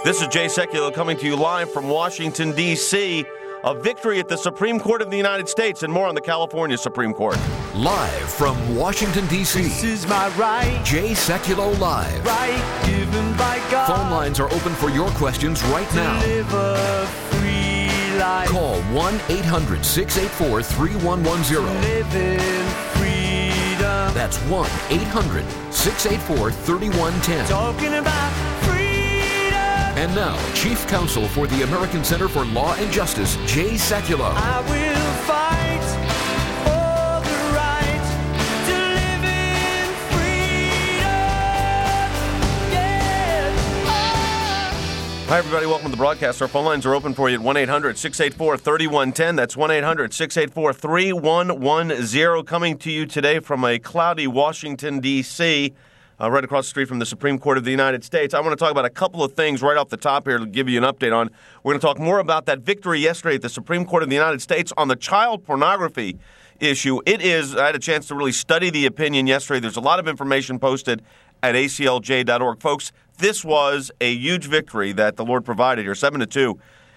This is Jay Sekulow coming to you live from Washington, D.C. A victory at the Supreme Court of the United States, and more on the California Supreme Court. Live from Washington, D.C. This is my right. Jay Sekulow Live. Right given by God. Phone lines are open for your questions right now. Live a free life. Call 1-800-684-3110. Live in freedom. That's 1-800-684-3110. Talking about freedom. And now, Chief Counsel for the American Center for Law and Justice, Jay Sekulow. I will fight for the right to live in freedom. Yeah. Hi, everybody. Welcome to the broadcast. Our phone lines are open for you at 1-800-684-3110. That's 1-800-684-3110. Coming to you today from a cloudy Washington, D.C., right across the street from the Supreme Court of the United States. I want to talk about a couple of things right off the top here to give you an update on. We're going to talk more about that victory yesterday at the Supreme Court of the United States on the child pornography issue. I had a chance to really study the opinion yesterday. There's a lot of information posted at aclj.org. Folks, this was a huge victory that the Lord provided here, 7-2.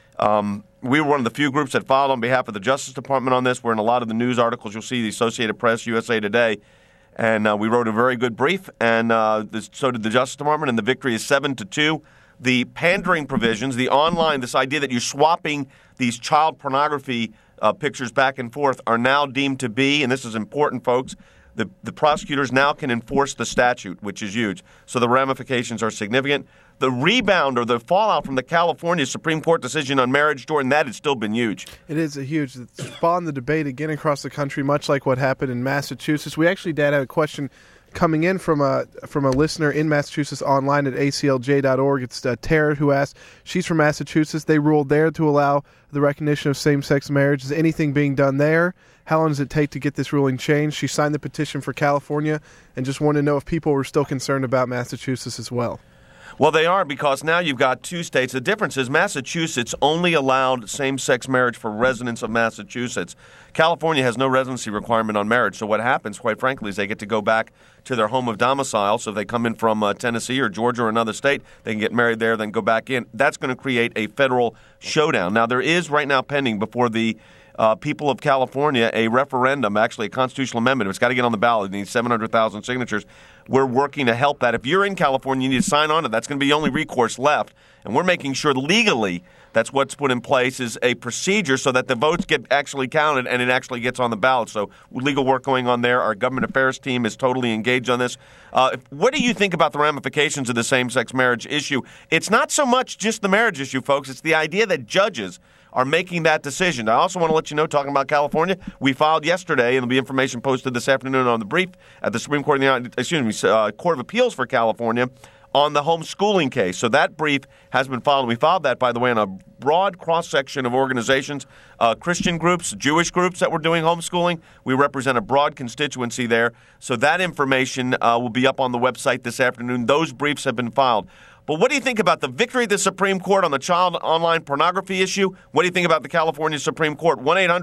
We were one of the few groups that filed on behalf of the Justice Department on this. We're in a lot of the news articles. You'll see the Associated Press, USA Today. And we wrote a very good brief, and so did the Justice Department, and the victory is 7-2. The pandering provisions, the online, this idea that you're swapping these child pornography pictures back and forth are now deemed to be, and this is important, folks, the prosecutors now can enforce the statute, which is huge. So the ramifications are significant. The rebound or the fallout from the California Supreme Court decision on marriage, Jordan, that has still been huge. It is it's spawned the debate again across the country, much like what happened in Massachusetts. We actually, Dad, had a question coming in from a listener in Massachusetts online at aclj.org. It's Tara who asked. She's from Massachusetts. They ruled there to allow the recognition of same-sex marriage. Is anything being done there? How long does it take to get this ruling changed? She signed the petition for California and just wanted to know if people were still concerned about Massachusetts as well. Well, they are, because now you've got two states. The difference is Massachusetts only allowed same-sex marriage for residents of Massachusetts. California has no residency requirement on marriage. So what happens, quite frankly, is they get to go back to their home of domicile. So if they come in from Tennessee or Georgia or another state, they can get married there, then go back in. That's going to create a federal showdown. Now, there is right now pending before the people of California a referendum, actually a constitutional amendment. It's got to get on the ballot. It needs 700,000 signatures. We're working to help that. If you're in California, you need to sign on to it. That's going to be the only recourse left. And we're making sure legally that's what's put in place is a procedure so that the votes get actually counted and it actually gets on the ballot. So legal work going on there. Our government affairs team is totally engaged on this. What do you think about the ramifications of the same-sex marriage issue? It's not so much just the marriage issue, folks. It's the idea that judges are making that decision. I also want to let you know, talking about California, we filed yesterday, and there'll be information posted this afternoon on the brief at the Supreme Court of the Court of Appeals for California on the homeschooling case. So that brief has been filed. We filed that, by the way, on a broad cross-section of organizations, Christian groups, Jewish groups that were doing homeschooling. We represent a broad constituency there. So that information will be up on the website this afternoon. Those briefs have been filed. But what do you think about the victory of the Supreme Court on the child online pornography issue? What do you think about the California Supreme Court?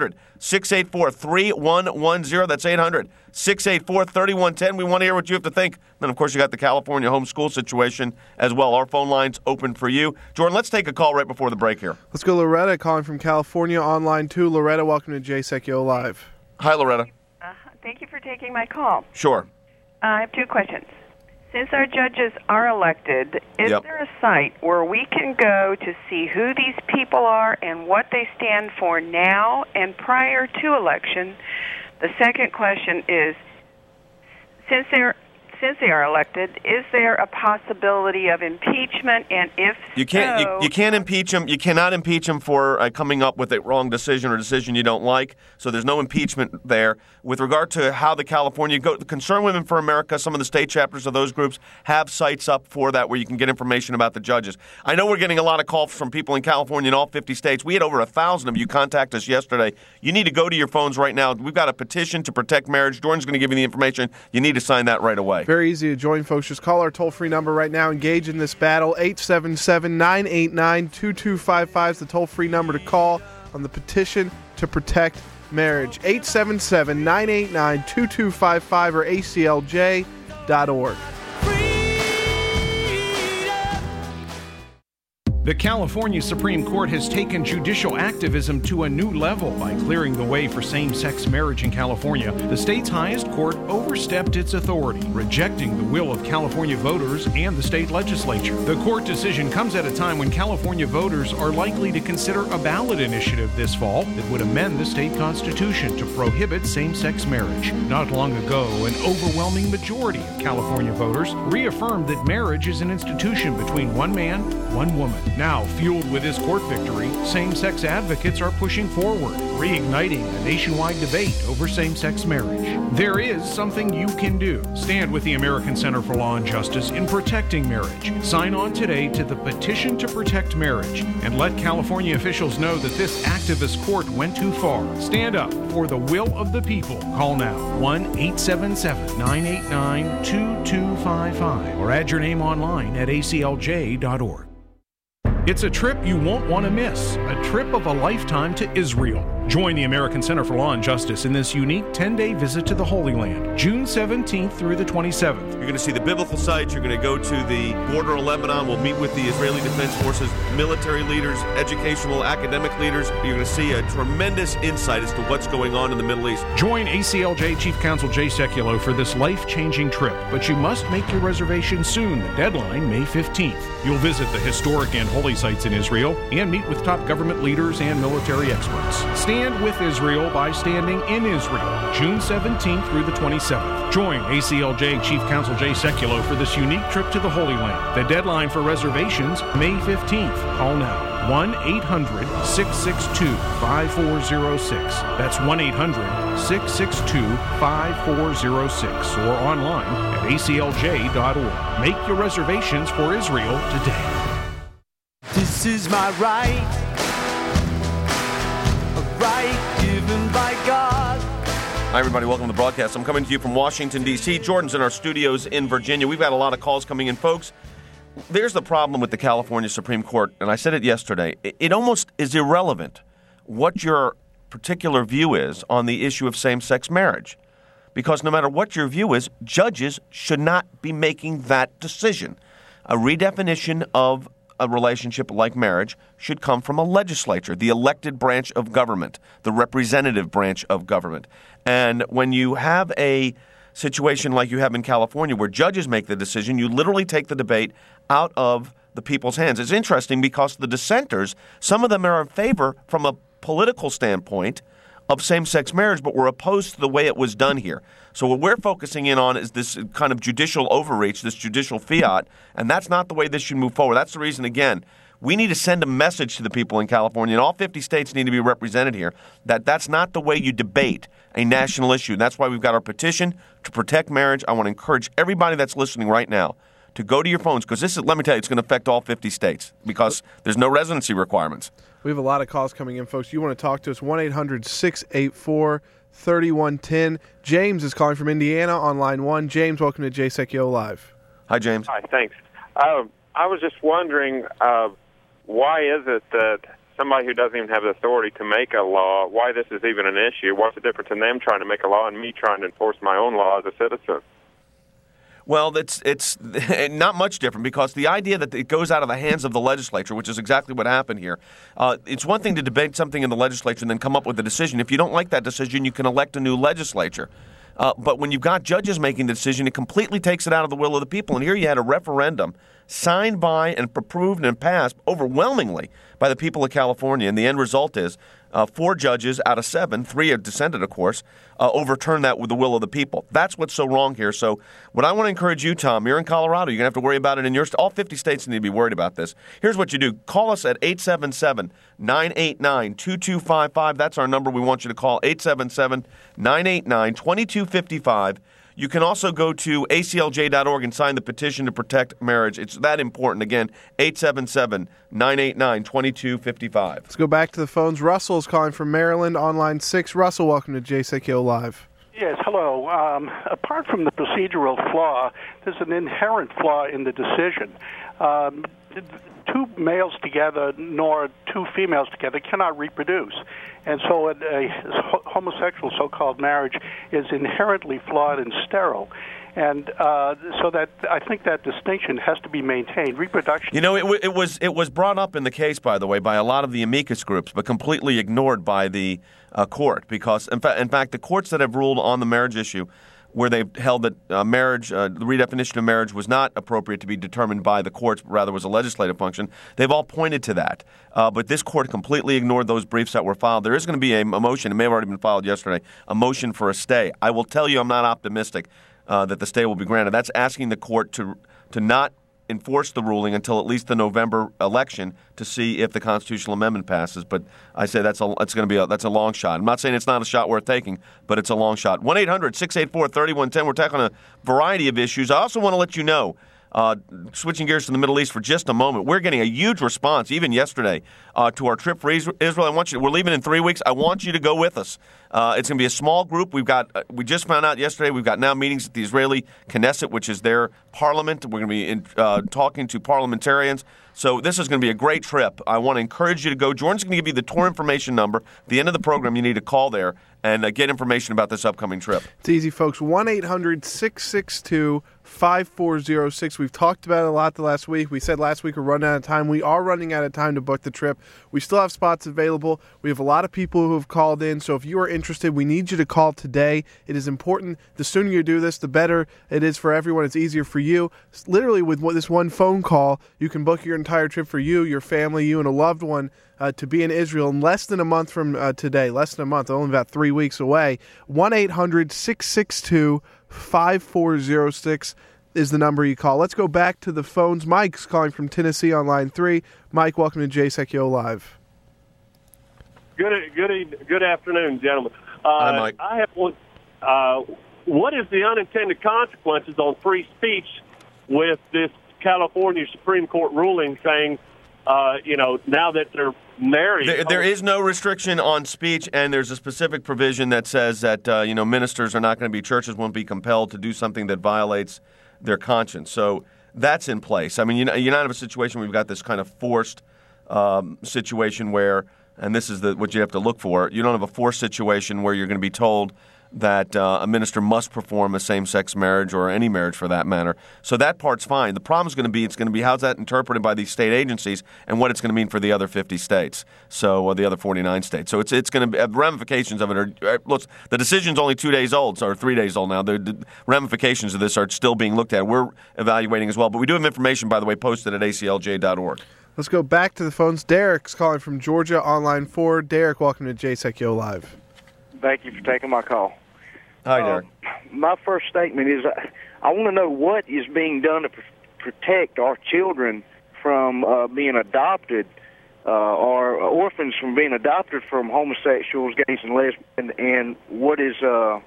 1-800-684-3110. That's 800-684-3110. We want to hear what you have to think. Then, of course, you got the California homeschool situation as well. Our phone line's open for you. Jordan, let's take a call right before the break here. Let's go Loretta calling from California online too. Loretta, welcome to Jay Sekulow Live. Hi, Loretta. Thank you for taking my call. Sure. I have two questions. Since our judges are elected, is there a site where we can go to see who these people are and what they stand for now and prior to election? The second question is, since they are elected, is there a possibility of impeachment? And if you can't impeach them. You cannot impeach them for coming up with a wrong decision or decision you don't like. So there's no impeachment there. With regard to how the Concerned Women for America, some of the state chapters of those groups have sites up for that where you can get information about the judges. I know we're getting a lot of calls from people in California in all 50 states. We had over 1,000 of you contact us yesterday. You need to go to your phones right now. We've got a petition to protect marriage. Jordan's going to give you the information. You need to sign that right away. Very easy to join, folks. Just call our toll-free number right now. Engage in this battle. 877-989-2255 is the toll-free number to call on the petition to protect marriage. 877-989-2255 or aclj.org. The California Supreme Court has taken judicial activism to a new level by clearing the way for same-sex marriage in California. The state's highest court overstepped its authority, rejecting the will of California voters and the state legislature. The court decision comes at a time when California voters are likely to consider a ballot initiative this fall that would amend the state constitution to prohibit same-sex marriage. Not long ago, an overwhelming majority of California voters reaffirmed that marriage is an institution between one man, one woman. Now, fueled with this court victory, same-sex advocates are pushing forward, reigniting a nationwide debate over same-sex marriage. There is something you can do. Stand with the American Center for Law and Justice in protecting marriage. Sign on today to the Petition to Protect Marriage and let California officials know that this activist court went too far. Stand up for the will of the people. Call now 1-877-989-2255 or add your name online at aclj.org. It's a trip you won't want to miss, a trip of a lifetime to Israel. Join the American Center for Law and Justice in this unique 10-day visit to the Holy Land, June 17th through the 27th. You're going to see the biblical sites. You're going to go to the border of Lebanon. We'll meet with the Israeli Defense Forces, military leaders, educational, academic leaders. You're going to see a tremendous insight as to what's going on in the Middle East. Join ACLJ Chief Counsel Jay Sekulow for this life-changing trip, but you must make your reservation soon. The deadline, May 15th. You'll visit the historic and holy sites in Israel and meet with top government leaders and military experts. Stand with Israel by standing in Israel, June 17th through the 27th. Join ACLJ Chief Counsel Jay Sekulow for this unique trip to the Holy Land. The deadline for reservations, May 15th. Call now. 1-800-662-5406. That's 1-800-662-5406 or online at aclj.org. Make your reservations for Israel today. This is my right, a right given by God. Hi, everybody. Welcome to the broadcast. I'm coming to you from Washington, D.C. Jordan's in our studios in Virginia. We've got a lot of calls coming in, folks. There's the problem with the California Supreme Court, and I said it yesterday. It almost is irrelevant what your particular view is on the issue of same-sex marriage, because no matter what your view is, judges should not be making that decision. A redefinition of a relationship like marriage should come from a legislature, the elected branch of government, the representative branch of government. And when you have a situation like you have in California where judges make the decision, you literally take the debate out of the people's hands. It's interesting because the dissenters, some of them are in favor from a political standpoint of same-sex marriage, but we're opposed to the way it was done here. So what we're focusing in on is this kind of judicial overreach, this judicial fiat, and that's not the way this should move forward. That's the reason, again, we need to send a message to the people in California, and all 50 states need to be represented here, that that's not the way you debate a national issue. That's why we've got our petition to protect marriage. I want to encourage everybody that's listening right now to go to your phones, because this is, let me tell you, it's going to affect all 50 states because there's no residency requirements. We have a lot of calls coming in, folks. You want to talk to us, 1-800-684-3110. James is calling from Indiana on line 1. James, welcome to Jay Sekulow Live. Hi, James. Hi, thanks. I was just wondering, why is it that somebody who doesn't even have the authority to make a law, why this is even an issue? What's the difference in them trying to make a law and me trying to enforce my own law as a citizen? Well, it's not much different, because the idea that it goes out of the hands of the legislature, which is exactly what happened here, it's one thing to debate something in the legislature and then come up with a decision. If you don't like that decision, you can elect a new legislature. But when you've got judges making the decision, it completely takes it out of the will of the people. And here you had a referendum signed by and approved and passed overwhelmingly by the people of California. And the end result is 4 judges out of 7, 3 have dissented, of course, overturned that with the will of the people. That's what's so wrong here. So what I want to encourage you, Tom, you're in Colorado. You're going to have to worry about it in your state. All 50 states need to be worried about this. Here's what you do. Call us at 877-989-2255. That's our number we want you to call, 877-989-2255. You can also go to aclj.org and sign the petition to protect marriage. It's that important. Again, 877-989-2255. Let's go back to the phones. Russell is calling from Maryland on line 6. Russell, welcome to Jay Sekulow Live. Yes, hello. Apart from the procedural flaw, there's an inherent flaw in the decision. 2 males together nor 2 females together cannot reproduce. And so a homosexual so-called marriage is inherently flawed and sterile. And so that I think that distinction has to be maintained. Reproduction. You know, it was brought up in the case, by the way, by a lot of the amicus groups, but completely ignored by the court, because in fact the courts that have ruled on the marriage issue, where they've held that marriage, the redefinition of marriage was not appropriate to be determined by the courts, but rather was a legislative function, they've all pointed to that. But this court completely ignored those briefs that were filed. There is going to be a motion, it may have already been filed yesterday, a motion for a stay. I will tell you I'm not optimistic that the stay will be granted. That's asking the court to not enforce the ruling until at least the November election to see if the constitutional amendment passes. But I say that's a long shot. I'm not saying it's not a shot worth taking, but it's a long shot. 1-800-684-3110. We're tackling a variety of issues. I also want to let you know, switching gears to the Middle East for just a moment, we're getting a huge response, even yesterday, to our trip for Israel. We're leaving in 3 weeks. I want you to go with us. It's going to be a small group. We just found out yesterday, we've got now meetings at the Israeli Knesset, which is their parliament. We're going to be talking to parliamentarians. So this is going to be a great trip. I want to encourage you to go. Jordan's going to give you the tour information number. At the end of the program, you need to call there and get information about this upcoming trip. It's easy, folks. 1-800-662-5406. We've talked about it a lot the last week. We said last week we're running out of time. We are running out of time to book the trip. We still have spots available. We have a lot of people who have called in. So if you are interested, we need you to call today. It is important. The sooner you do this, the better it is for everyone. It's easier for you. Literally, with this one phone call, you can book your entire trip for you, your family, you and a loved one to be in Israel in less than a month from today. Less than a month, only about 3 weeks away. 1-800-662-5406 is the number you call. Let's go back to the phones. Mike's calling from Tennessee on line 3. Mike, welcome to JSEC Live. Good afternoon, gentlemen. Hi, Mike. I have one. What is the unintended consequences on free speech with this California Supreme Court ruling saying, now that they're married? There is no restriction on speech, and there's a specific provision that says that ministers are not going to be, churches won't be compelled to do something that violates their conscience. So that's in place. I mean, you're not in a situation where you've got this kind of forced situation where, and this is what you have to look for, you don't have a forced situation where you're going to be told that a minister must perform a same-sex marriage or any marriage for that matter. So that part's fine. The problem is going to be how's that interpreted by these state agencies and what it's going to mean for the other 50 states, or the other 49 states. So it's going to be ramifications of it. The decision's only 2 days old, or 3 days old now. The ramifications of this are still being looked at. We're evaluating as well. But we do have information, by the way, posted at aclj.org. Let's go back to the phones. Derek's calling from Georgia on line 4. Derek, welcome to JSEC Live. Thank you for taking my call. Hi, Derek. My first statement is I want to know what is being done to protect our children from being adopted or orphans from being adopted from homosexuals, gays, and lesbians, and what is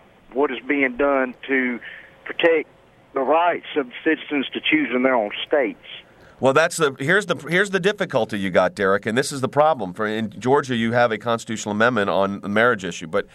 being done to protect the rights of citizens to choose in their own states. Well, here's the difficulty you got, Derek, and this is the problem. In Georgia, you have a constitutional amendment on the marriage issue, but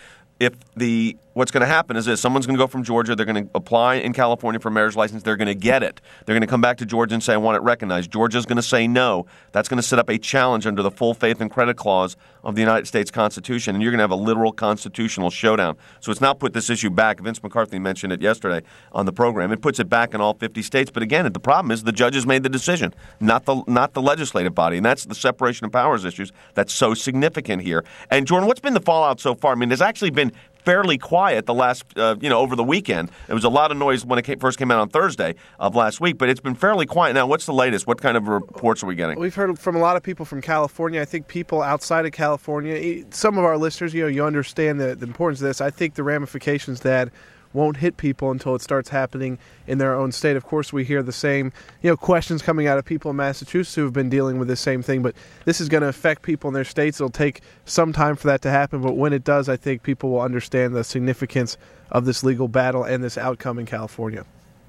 what's going to happen is this: someone's going to go from Georgia, they're going to apply in California for a marriage license, they're going to get it. They're going to come back to Georgia and say, I want it recognized. Georgia's going to say no. That's going to set up a challenge under the full faith and credit clause of the United States Constitution, and you're going to have a literal constitutional showdown. So it's now put this issue back. Vince McCarthy mentioned it yesterday on the program. It puts it back in all 50 states. But again, the problem is the judges made the decision, not the legislative body, and that's the separation of powers issues that's so significant here. And Jordan, what's been the fallout so far? I mean, there's actually been fairly quiet the last, over the weekend. There was a lot of noise when it first came out on Thursday of last week, but it's been fairly quiet. Now, what's the latest? What kind of reports are we getting? We've heard from a lot of people from California. I think people outside of California, some of our listeners, you understand the importance of this. I think the ramifications that won't hit people until it starts happening in their own state. Of course, we hear the same, questions coming out of people in Massachusetts who have been dealing with the same thing, but this is going to affect people in their states. It'll take some time for that to happen, but when it does, I think people will understand the significance of this legal battle and this outcome in California.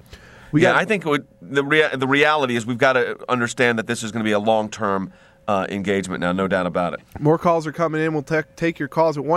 I think the reality is we've got to understand that this is going to be a long-term engagement now, no doubt about it. More calls are coming in. We'll take your calls at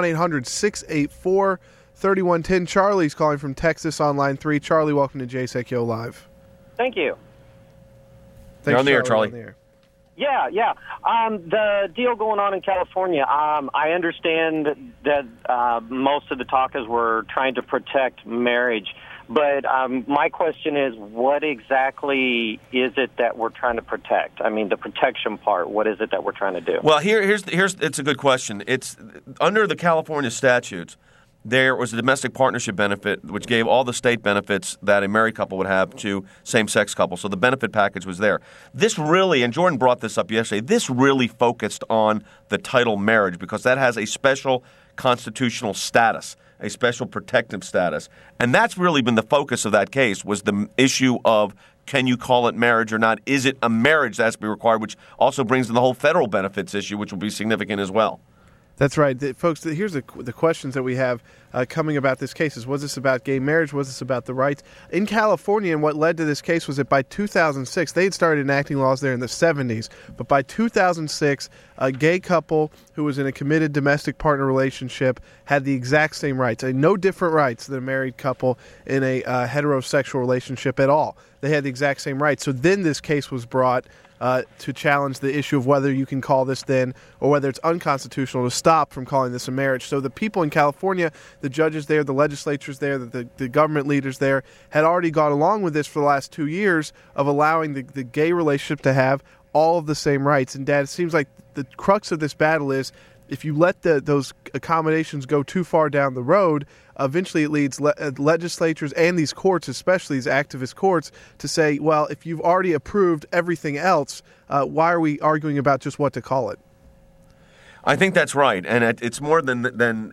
1-800-684-3110. Charlie's calling from Texas on line 3. Charlie, welcome to JSEC Live. Thank you. Thanks, You're on the air, Charlie. Yeah. The deal going on in California, I understand that most of the talkers were trying to protect marriage. But my question is, what exactly is it that we're trying to protect? I mean, the protection part, what is it that we're trying to do? Well, here's it's a good question. It's under the California statutes, there was a domestic partnership benefit which gave all the state benefits that a married couple would have to same-sex couples. So the benefit package was there. This really, and Jordan brought this up yesterday, this really focused on the title marriage because that has a special constitutional status, a special protective status. And that's really been the focus of that case, was the issue of can you call it marriage or not? Is it a marriage that has to be required, which also brings in the whole federal benefits issue, which will be significant as well. That's right. Folks, here's the questions that we have coming about this case. Was this about gay marriage? Was this about the rights? In California, and what led to this case was that by 2006, they had started enacting laws there in the 70s, but by 2006, a gay couple who was in a committed domestic partner relationship had the exact same rights, no different rights than a married couple in a heterosexual relationship at all. They had the exact same rights. So then this case was brought to challenge the issue of whether you can call this then or whether it's unconstitutional to stop from calling this a marriage. So the people in California, the judges there, the legislatures there, the government leaders there, had already gone along with this for the last 2 years of allowing the gay relationship to have all of the same rights. And, Dad, it seems like the crux of this battle is if you let those accommodations go too far down the road, eventually it leads legislatures and these courts, especially these activist courts, to say, well, if you've already approved everything else, why are we arguing about just what to call it? I think that's right. And it's more than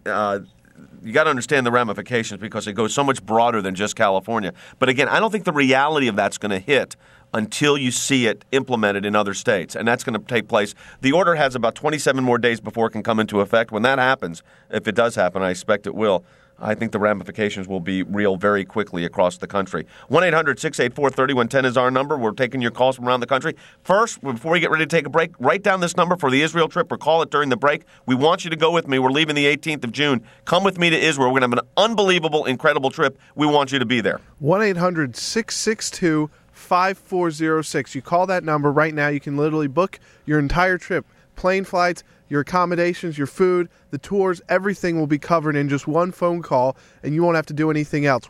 you got to understand the ramifications because it goes so much broader than just California. But again, I don't think the reality of that's going to hit until you see it implemented in other states, and that's going to take place. The order has about 27 more days before it can come into effect. When that happens, if it does happen, I expect it will, I think the ramifications will be real very quickly across the country. 1-800-684-3110 is our number. We're taking your calls from around the country. First, before we get ready to take a break, write down this number for the Israel trip or call it during the break. We want you to go with me. We're leaving the 18th of June. Come with me to Israel. We're going to have an unbelievable, incredible trip. We want you to be there. 1-800-662-5406. You call that number right now. You can literally book your entire trip, plane flights, your accommodations, your food, the tours, everything will be covered in just one phone call, and you won't have to do anything else.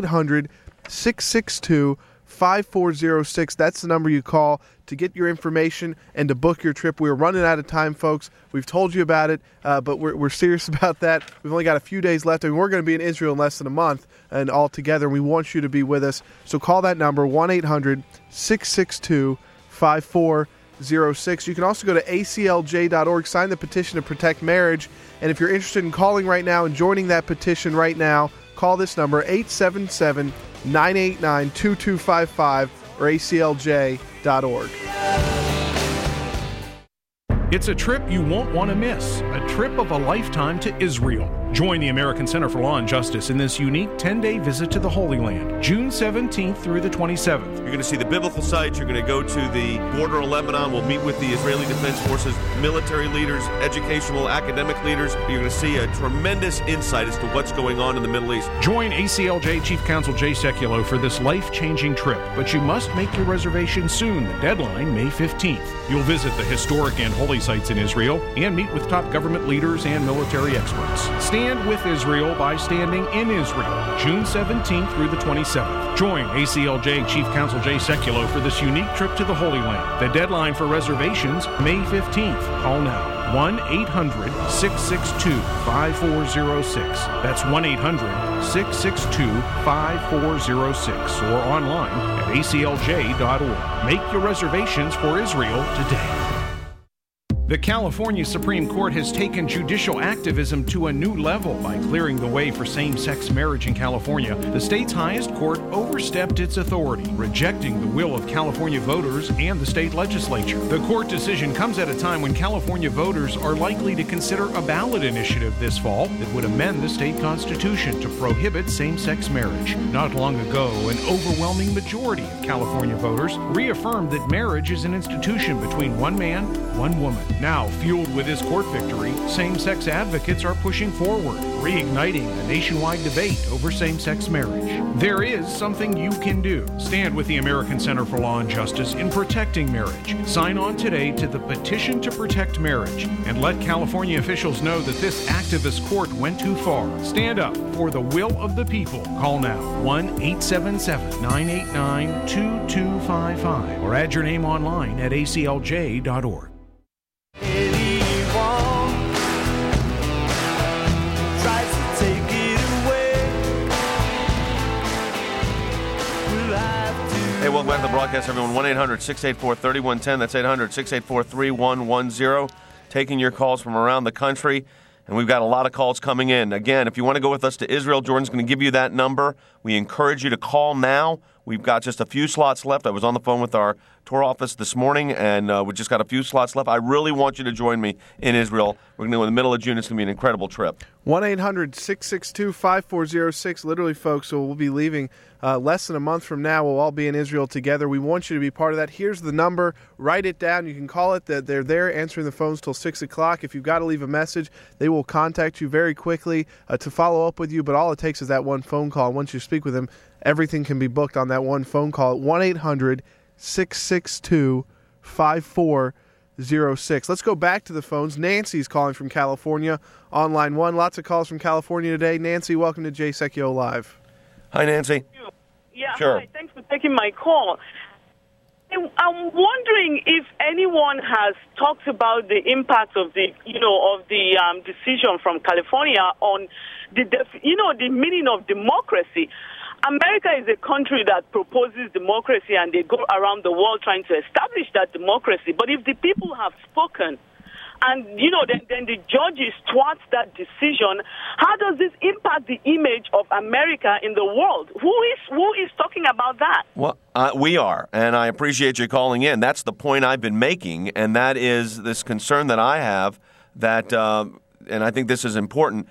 1-800-662-5406. That's the number you call to get your information and to book your trip. We're running out of time, folks. We've told you about it, but we're serious about that. We've only got a few days left, and we're going to be in Israel in less than a month, and all together, we want you to be with us. So call that number, 1-800-662-5406. You can also go to aclj.org, sign the petition to protect marriage. And if you're interested in calling right now and joining that petition right now, call this number, 877-989-2255 or aclj.org. It's a trip you won't want to miss, a trip of a lifetime to Israel. Join the American Center for Law and Justice in this unique 10-day visit to the Holy Land, June 17th through the 27th. You're going to see the biblical sites. You're going to go to the border of Lebanon. We'll meet with the Israeli Defense Forces, military leaders, educational, academic leaders. You're going to see a tremendous insight as to what's going on in the Middle East. Join ACLJ Chief Counsel Jay Sekulow for this life-changing trip, but you must make your reservation soon. The deadline, May 15th. You'll visit the historic and holy sites in Israel and meet with top government leaders and military experts. Stand with Israel by standing in Israel, June 17th through the 27th. Join ACLJ Chief Counsel Jay Sekulow for this unique trip to the Holy Land. The deadline for reservations, May 15th. Call now. 1-800-662-5406. That's 1-800-662-5406 or online at aclj.org. Make your reservations for Israel today. The California Supreme Court has taken judicial activism to a new level by clearing the way for same-sex marriage in California. The state's highest court overstepped its authority, rejecting the will of California voters and the state legislature. The court decision comes at a time when California voters are likely to consider a ballot initiative this fall that would amend the state constitution to prohibit same-sex marriage. Not long ago, an overwhelming majority of California voters reaffirmed that marriage is an institution between one man, one woman. Now, fueled with this court victory, same-sex advocates are pushing forward, reigniting a nationwide debate over same-sex marriage. There is something you can do. Stand with the American Center for Law and Justice in protecting marriage. Sign on today to the Petition to Protect Marriage and let California officials know that this activist court went too far. Stand up for the will of the people. Call now 1-877-989-2255 or add your name online at aclj.org. Hey, welcome back to the broadcast, everyone. 1-800-684-3110. That's 800-684-3110. Taking your calls from around the country, and we've got a lot of calls coming in. Again, if you want to go with us to Israel, Jordan's going to give you that number. We encourage you to call now. We've got just a few slots left. I was on the phone with our tour office this morning, and we just got a few slots left. I really want you to join me in Israel. We're going to go in the middle of June. It's going to be an incredible trip. 1-800-662-5406. Literally, folks, so we'll be leaving less than a month from now. We'll all be in Israel together. We want you to be part of that. Here's the number. Write it down. You can call it. They're there answering the phones till 6 o'clock. If you've got to leave a message, they will contact you very quickly to follow up with you. But all it takes is that one phone call. Once you speak with them, everything can be booked on that one phone call at 1-800-662-5406. Let's go back to the phones. Nancy's calling from California on line 1. Lots of calls from California today. Nancy, welcome to Jay Secchio Live. Hi, Nancy. Yeah, sure. Hi. Thanks for taking my call. I'm wondering if anyone has talked about the impact of the decision from California on the meaning of democracy. America is a country that proposes democracy, and they go around the world trying to establish that democracy. But if the people have spoken, and then the judges thwart that decision, how does this impact the image of America in the world? Who is talking about that? Well, we are, and I appreciate you calling in. That's the point I've been making, and that is this concern that I have that, and I think this is important.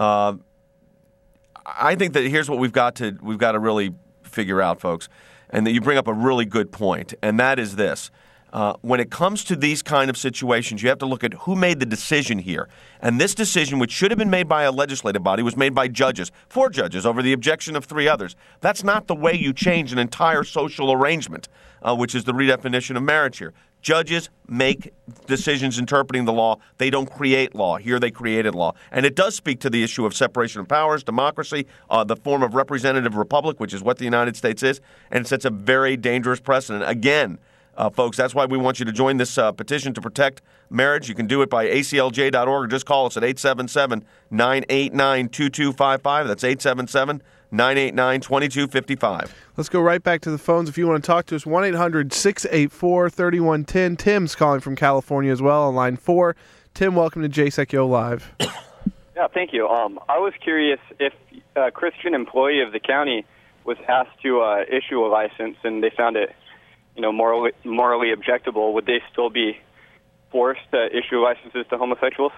I think that here's what we've got to really figure out, folks, and that you bring up a really good point, and that is this. When it comes to these kind of situations, you have to look at who made the decision here. And this decision, which should have been made by a legislative body, was made by judges, 4 judges, over the objection of 3 others. That's not the way you change an entire social arrangement, which is the redefinition of marriage here. Judges make decisions interpreting the law. They don't create law. Here they created law. And it does speak to the issue of separation of powers, democracy, the form of representative republic, which is what the United States is. And it sets a very dangerous precedent. Again, folks, that's why we want you to join this petition to protect marriage. You can do it by aclj.org or just call us at 877-989-2255. That's 877-989-2255. Let's go right back to the phones. If you want to talk to us, 1-800-684-3110. Tim's calling from California as well on line 4. Tim, welcome to Jay Secchio Live. Yeah, thank you. I was curious if a Christian employee of the county was asked to issue a license and they found it morally objectable, would they still be forced to issue licenses to homosexuals?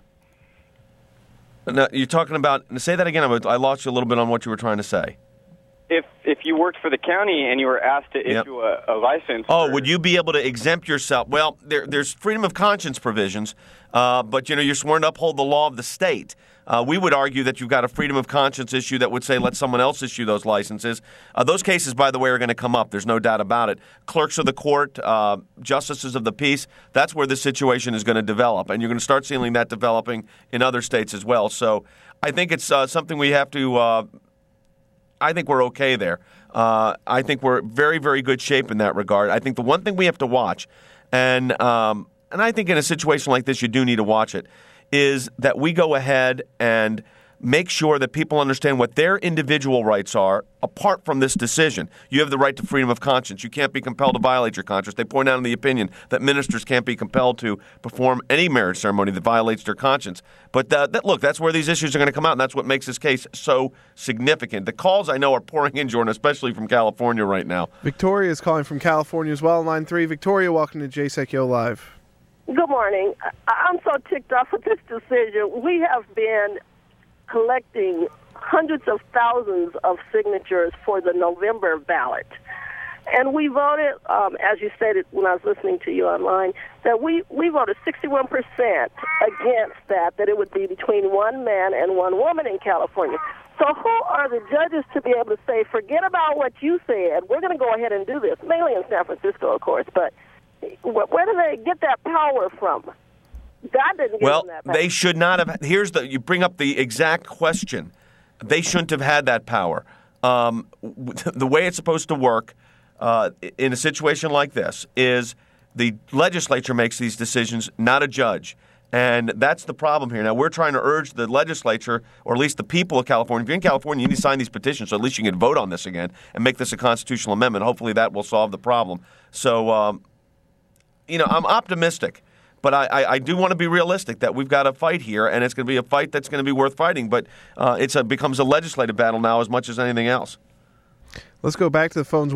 Now, you're talking about, say that again, I lost you a little bit on what you were trying to say. If you worked for the county and you were asked to issue a license... would you be able to exempt yourself? Well, there's freedom of conscience provisions, but you're sworn to uphold the law of the state. We would argue that you've got a freedom of conscience issue that would say let someone else issue those licenses. Those cases, by the way, are going to come up. There's no doubt about it. Clerks of the court, justices of the peace, that's where this situation is going to develop. And you're going to start seeing that developing in other states as well. So I think it's something we have to I think we're okay there. I think we're very, very good shape in that regard. I think the one thing we have to watch, and I think in a situation like this you do need to watch it, is that we go ahead and make sure that people understand what their individual rights are apart from this decision. You have the right to freedom of conscience. You can't be compelled to violate your conscience. They point out in the opinion that ministers can't be compelled to perform any marriage ceremony that violates their conscience. But look, that's where these issues are going to come out, and that's what makes this case so significant. The calls I know are pouring in, Jordan, especially from California right now. Victoria is calling from California as well, line 3. Victoria, welcome to Jay Secchio Live. Good morning. I'm so ticked off with this decision. We have been collecting hundreds of thousands of signatures for the November ballot. And we voted, as you stated when I was listening to you online, that we voted 61% against that it would be between one man and one woman in California. So who are the judges to be able to say, forget about what you said, we're going to go ahead and do this, mainly in San Francisco, of course, but where do they get that power from? God didn't give them that power. They should not have. You bring up the exact question. They shouldn't have had that power. The way it's supposed to work in a situation like this is the legislature makes these decisions, not a judge. And that's the problem here. Now, we're trying to urge the legislature, or at least the people of California, if you're in California, you need to sign these petitions so at least you can vote on this again and make this a constitutional amendment. Hopefully that will solve the problem. So, I'm optimistic. But I do want to be realistic that we've got a fight here, and it's going to be a fight that's going to be worth fighting. But it becomes a legislative battle now as much as anything else. Let's go back to the phones.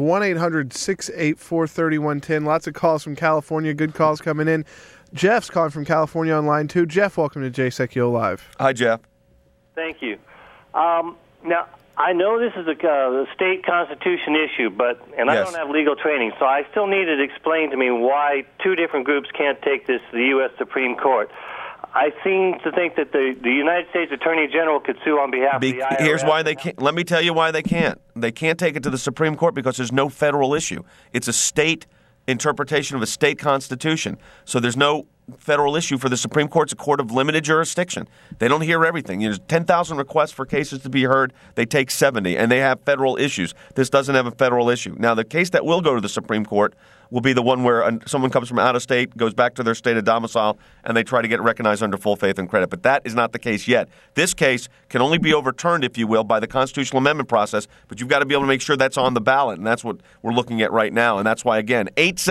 1-800-684-3110. Lots of calls from California. Good calls coming in. Jeff's calling from California on line 2. Jeff, welcome to JSEC Live. Hi, Jeff. Thank you. Now, I know this is a state constitution issue, I don't have legal training, so I still need it explained to me why two different groups can't take this to the U.S. Supreme Court. I seem to think that the United States Attorney General could sue on behalf of the IRS. Here's why they can't. Let me tell you why they can't. They can't take it to the Supreme Court because there's no federal issue. It's a state interpretation of a state constitution. So there's no federal issue for the Supreme Court's a court of limited jurisdiction. They don't hear everything. There's 10,000 requests for cases to be heard. They take 70, and they have federal issues. This doesn't have a federal issue. Now, the case that will go to the Supreme Court will be the one where someone comes from out of state, goes back to their state of domicile, and they try to get recognized under full faith and credit. But that is not the case yet. This case can only be overturned, if you will, by the constitutional amendment process, but you've got to be able to make sure that's on the ballot, and that's what we're looking at right now. And that's why, again,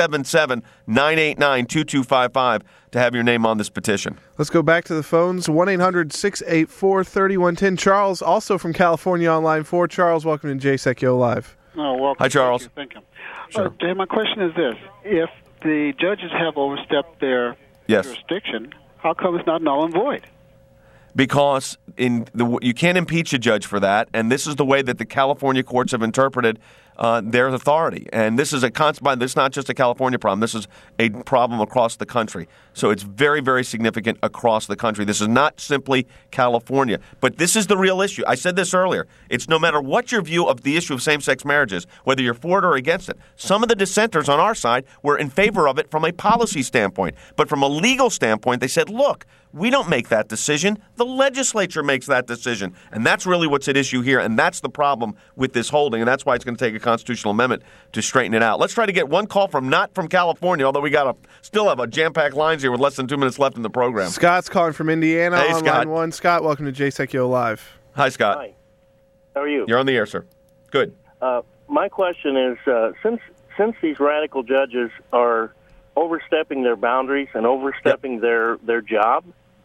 877-989-2255 to have your name on this petition. Let's go back to the phones. 1-800-684-3110. Charles, also from California on line 4. Charles, welcome to JSEC Live. Oh, welcome. Hi, Charles. Thank you. Sure. Dave, my question is this. If the judges have overstepped their jurisdiction, how come it's not null and void? Because you can't impeach a judge for that, and this is the way that the California courts have interpreted their authority. And this is this is not just a California problem. This is a problem across the country. So it's very, very significant across the country. This is not simply California. But this is the real issue. I said this earlier. It's no matter what your view of the issue of same-sex marriage is, whether you're for it or against it. Some of the dissenters on our side were in favor of it from a policy standpoint. But from a legal standpoint, they said, look, we don't make that decision. The legislature makes that decision. And that's really what's at issue here, and that's the problem with this holding, and that's why it's going to take a constitutional amendment to straighten it out. Let's try to get one call not from California, although we still have a jam-packed lines here with less than 2 minutes left in the program. Scott's calling from Indiana on Scott. Line 1. Scott, welcome to JSEC Live. Hi, Scott. Hi. How are you? You're on the air, sir. Good. My question is, since these radical judges are overstepping their boundaries and overstepping their job,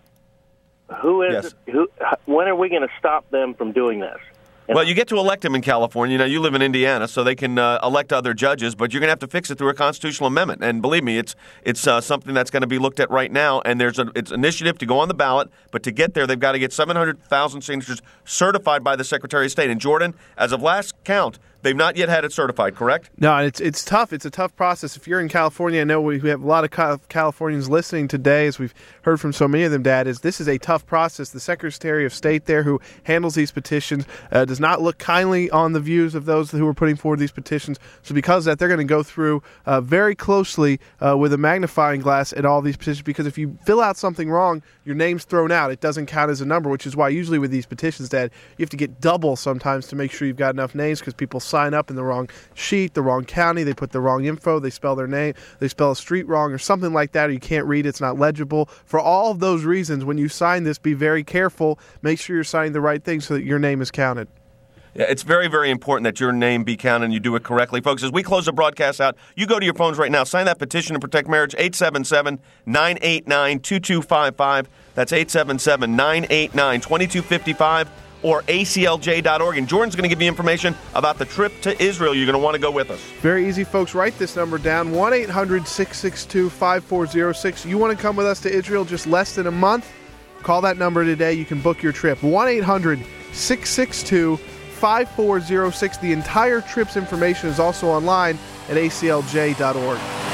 when are we going to stop them from doing this? Well, you get to elect them in California. You live in Indiana, so they can elect other judges, but you're going to have to fix it through a constitutional amendment. And believe me, it's something that's going to be looked at right now, and it's an initiative to go on the ballot, but to get there, they've got to get 700,000 signatures certified by the Secretary of State. And Jordan, as of last count, they've not yet had it certified, correct? No, it's tough. It's a tough process. If you're in California, I know we have a lot of Californians listening today, as we've heard from so many of them, Dad, this is a tough process. The Secretary of State there who handles these petitions does not look kindly on the views of those who are putting forward these petitions. So because of that, they're going to go through very closely with a magnifying glass at all these petitions, because if you fill out something wrong, your name's thrown out. It doesn't count as a number, which is why usually with these petitions, Dad, you have to get double sometimes to make sure you've got enough names, because people sign up in the wrong sheet, the wrong county, they put the wrong info, they spell their name, they spell a street wrong or something like that, or you can't read it, it's not legible. For all of those reasons, when you sign this, be very careful. Make sure you're signing the right thing so that your name is counted. Yeah, it's very, very important that your name be counted and you do it correctly. Folks, as we close the broadcast out, you go to your phones right now, sign that petition to protect marriage, 877-989-2255. That's 877-989-2255. or aclj.org. And Jordan's going to give you information about the trip to Israel. You're going to want to go with us. Very easy, folks. Write this number down, 1-800-662-5406. You want to come with us to Israel just less than a month? Call that number today. You can book your trip, 1-800-662-5406. The entire trip's information is also online at aclj.org.